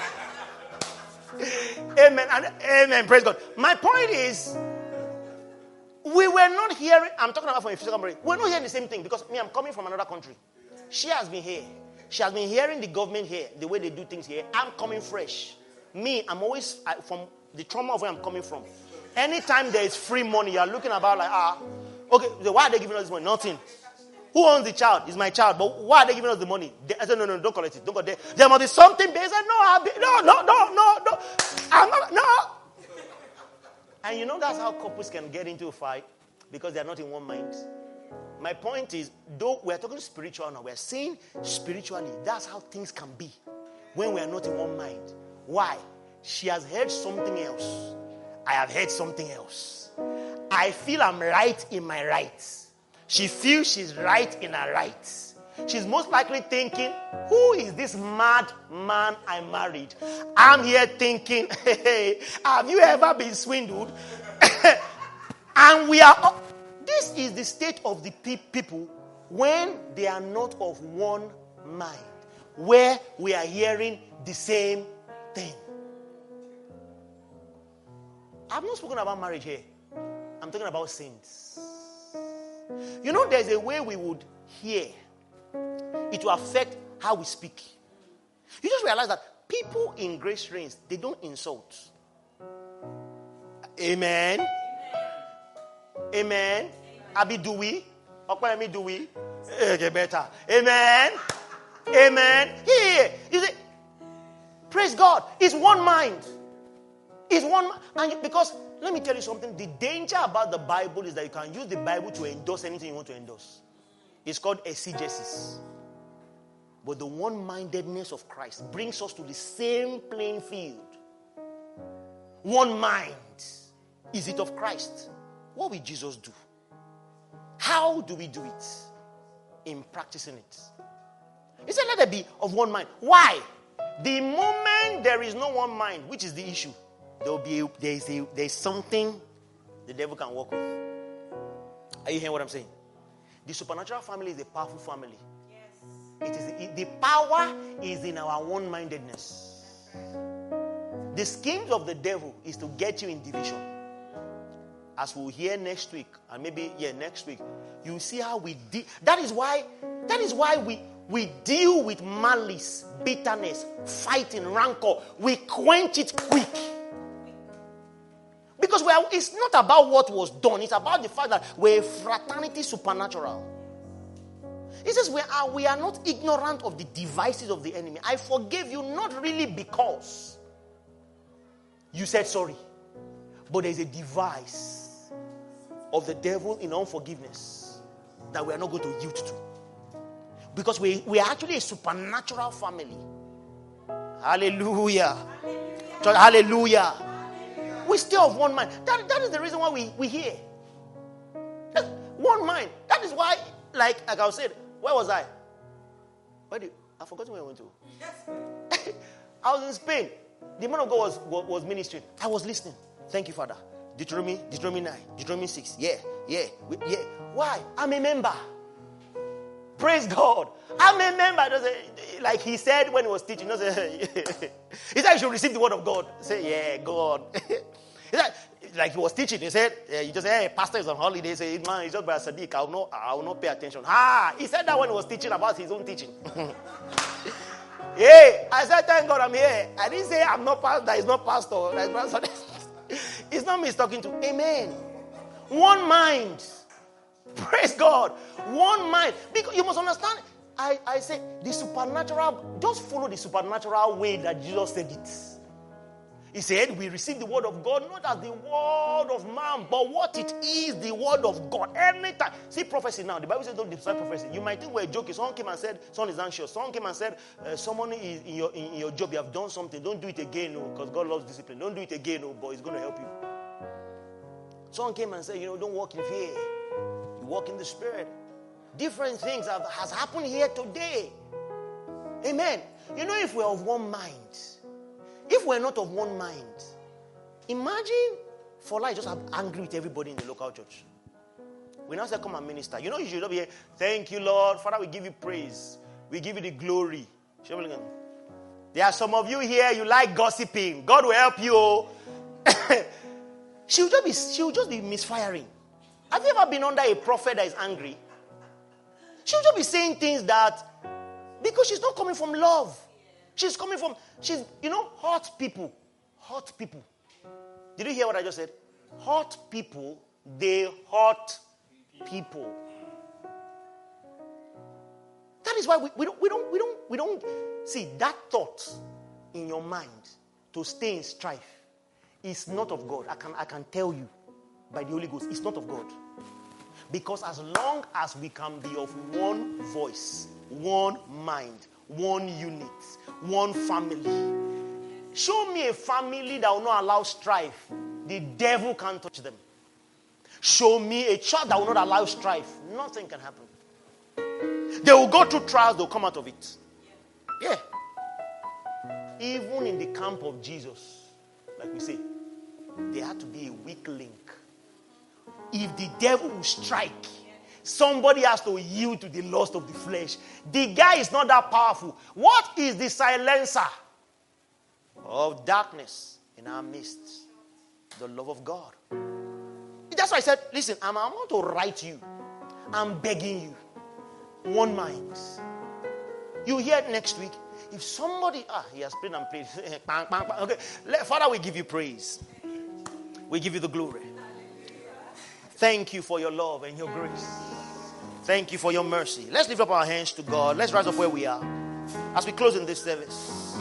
Amen. And amen. Praise God. My point is, we were not hearing, I'm talking about from a physical brain. We're not hearing the same thing, because me, I'm coming from another country. She has been here. She has been hearing the government here, the way they do things here. I'm coming fresh. Me, I'm always, I, from the trauma of where I'm coming from. Anytime there is free money, you're looking about like, ah, okay, why are they giving us this money? Nothing. Who owns the child? It's my child. But why are they giving us the money? They, I said, no, no, don't collect it. Don't go there. There must be something. They said, no, I'll be, no, no, no, no, no. I'm not, no. And you know that's how couples can get into a fight, because they are not in one mind. My point is, though we're talking spiritual now, we're saying spiritually, that's how things can be when we are not in one mind. Why? She has heard something else. I have heard something else. I feel I'm right in my rights. She feels she's right in her rights. She's most likely thinking, who is this mad man I married? I'm here thinking, hey, have you ever been swindled? And we are, this is the state of the pe- people when they are not of one mind, where we are hearing the same thing. I've not spoken about marriage here. I'm talking about saints. You know, there's a way we would hear. It will affect how we speak. You just realize that people in Grace Reigns, they don't insult. Amen. Amen. Abi, do we? Okwemi, do we? Okay, better. Amen. Amen. Here, you see, praise God. It's one mind. It's one, and because Let me tell you something. The danger about the Bible is that you can use the Bible to endorse anything you want to endorse. It's called exegesis. But the one-mindedness of Christ brings us to the same playing field. One mind. Is it of Christ? What will Jesus do? How do we do it? In practicing it. He said, let there be of one mind. Why? The moment there is no one mind, which is the issue, there will be a, there is a, there is something the devil can work with. Are you hearing what I'm saying? The supernatural family is a powerful family. Yes. It is it, the power is in our one-mindedness. The schemes of the devil is to get you in division. As we'll hear next week, and maybe yeah next week, you see how we deal. That is why. That is why we we deal with malice, bitterness, fighting, rancor. We quench it quick. Because we are, it's not about what was done. It's about the fact that we're a fraternity supernatural. It says we are, we are not ignorant of the devices of the enemy. I forgave you not really because you said sorry. But there's a device of the devil in unforgiveness that we are not going to yield to. Because we, we are actually a supernatural family. Hallelujah. Hallelujah. Hallelujah. Hallelujah. We stay of one mind. That, that is the reason why we, we hear. That's one mind. That is why, like, like I said, where was I? Where did, I forgot where I went to. Yes. I was in Spain. The man of God was, was, was ministering. I was listening. Thank you, Father. Deuteronomy, Deuteronomy nine, Deuteronomy six. Yeah, yeah, yeah. Why? I'm a member. Praise God. I'm a member. Like he said when he was teaching. He said you should receive the word of God. Say, yeah, God. Like he was teaching. He said, yeah, you just say, hey, pastor is on holiday. He said, man, he's just by Sadiq. I will not, I will not pay attention. Ah, he said that when he was teaching about his own teaching. Yeah, I said, thank God I'm here. I didn't say I'm not pastor. That is not pastor. That is pastor. It's not me he's talking to. Amen. One mind. Praise God. One mind. Because you must understand, I, I say the supernatural, just follow the supernatural way that Jesus said it. He said, we receive the word of God not as the word of man, but what it is, the word of God. Anytime. See prophecy now. The Bible says don't decide prophecy. You might think we're joking. Someone came and said, someone is anxious. Someone came and said, uh, someone is in your, in your job, you have done something. Don't do it again, no, because God loves discipline. Don't do it again, no, but it's going to help you. Someone came and said, you know, don't walk in fear. You walk in the Spirit. Different things have has happened here today. Amen. You know, if we're of one mind, if we're not of one mind, imagine Fola just angry with everybody in the local church. We now say, come and minister. You know, you should not be here. Thank you, Lord. Father, we give you praise. We give you the glory. There are some of you here, you like gossiping. God will help you. she'll, just be, she'll just be misfiring. Have you ever been under a prophet that is angry? She'll just be saying things that, because she's not coming from love. She's coming from, she's, you know, hot people. Hot people. Did you hear what I just said? Hot people, they hurt people. That is why we, we don't, we don't, we don't, we don't, see, that thought in your mind to stay in strife is not of God. I can, I can tell you by the Holy Ghost, it's not of God. Because as long as we can be of one voice, one mind, one unit, one family. Show me a family that will not allow strife. The devil can't touch them. Show me a church that will not allow strife. Nothing can happen. They will go through trials, they'll come out of it. Yeah. Even in the camp of Jesus, like we say, there had to be a weak link. If the devil will strike, somebody has to yield to the lust of the flesh. The guy is not that powerful. What is the silencer of darkness in our midst? The love of God. That's why I said, listen, I'm, I'm going to write you. I'm begging you. One mind. You hear it next week. If somebody, ah, he has prayed and prayed. Okay, Father, we give you praise. We give you the glory. Thank you for your love and your grace. Thank you for your mercy. Let's lift up our hands to God. Let's rise up where we are as we close in this service.